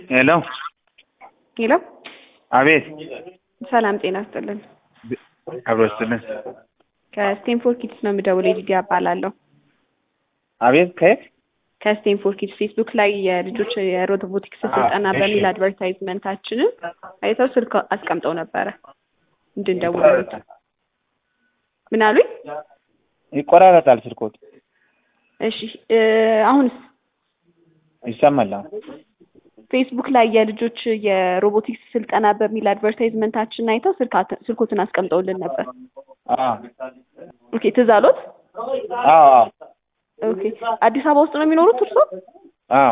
ሄሎ ሄሎ አቤት። ሰላም ጤና ይስጥልን። አብሮስትልን ከስቴንፎርድ ኪድስ ነው የምደውለው። ሊዲያ እባላለሁ። አቤት። ከየት? ከስቴንፎርድ ኪድስ ፌስቡክ ላይ የልጆች የሮቦቲክስ ስልጠና በሚል አድቨርታይዝመንታችንን አይተው ስልክ አስቀምጠው ነበረ እንድንደውልልዎት። ምን አሉኝ? ይቆራረጣል ስልኮት። እሺ አሁንስ ይሰማል? ፌስቡክ ላይ የልጆች የሮቦቲክስ ስልጠና በሚል አድቨርታይዝመንታችንን አይተው ስልኮትን አስቀምጠውልን ነበር። ኦኬ ትዝ አሎት? አዎ። ኦኬ አዲስ አበባ ውስጥ ነው የሚኖሩት እርስዎ? አዎ።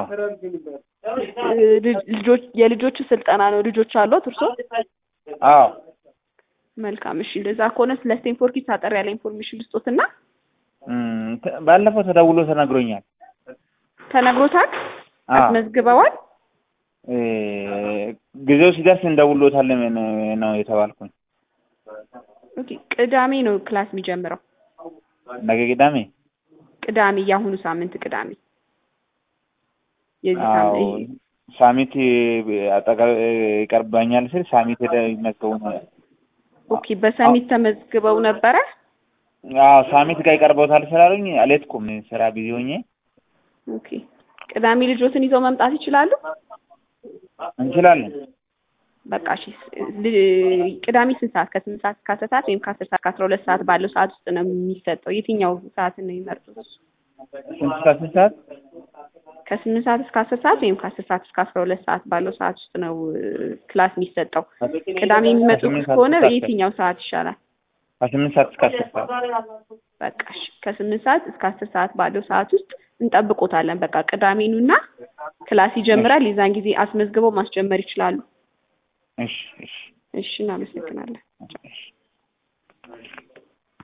የልጆች ስልጠና ነው። ልጆች አሉት እርስዎ? አዎ። መልካም። እሺ እንደዛ ከሆነ ስለ ስቴንፎርድ ኪድስ አጠር ያለ ኢንፎርሜሽን ልስጦትና ባለፈው ተደውሎ ተነግሮኛል። ተነግሮታል? አስመዝግበዋል? ጊዜው ሲደርስ እንደውሎታል ነው የተባልኩኝ። ኦኬ ቅዳሜ ነው ክላስ የሚጀምረው። ነገ ቅዳሜ? ቅዳሜ የአሁኑ ሳምንት ቅዳሜ። የዚህ ሳሚት አጠቃ ይቀርባኛል ስል ሳሚት ይመዝገቡ ነው። ኦኬ በሳሚት ተመዝግበው ነበረ? አዎ ሳሚት ጋር ይቀርበውታል ስላሉኝ አልሄድኩም፣ ስራ ቢዚ ሆኜ። ኦኬ ቅዳሜ ልጆትን ይዘው መምጣት ይችላሉ? እንችላለን። በቃ እሺ ቅዳሜ ስንት ሰዓት? ከ8 ሰዓት እስከ 10 ሰዓት ወይም ከ10 ሰዓት እስከ 12 ሰዓት ባለው ሰዓት ውስጥ ነው የሚሰጠው? የትኛው ሰዓት ነው የሚመርጡት? ስንት ሰዓት? ከ8 ሰዓት እስከ 10 ሰዓት ወይም ከ10 ሰዓት እስከ 12 ሰዓት ባለው ሰዓት ውስጥ ነው ክላስ የሚሰጠው። ቅዳሜ የሚመጡ ከሆነ የትኛው ሰዓት ይሻላል? ከ8 ሰዓት እስከ 10 ሰዓት። በቃ እሺ ከ8 ሰዓት እስከ 10 ሰዓት ባለው ሰዓት ውስጥ እንጠብቆታለን። በቃ ቅዳሜኑና ክላስ ይጀምራል። የዛን ጊዜ አስመዝግበው ማስጀመር ይችላሉ። እሺ። እናመሰግናለን።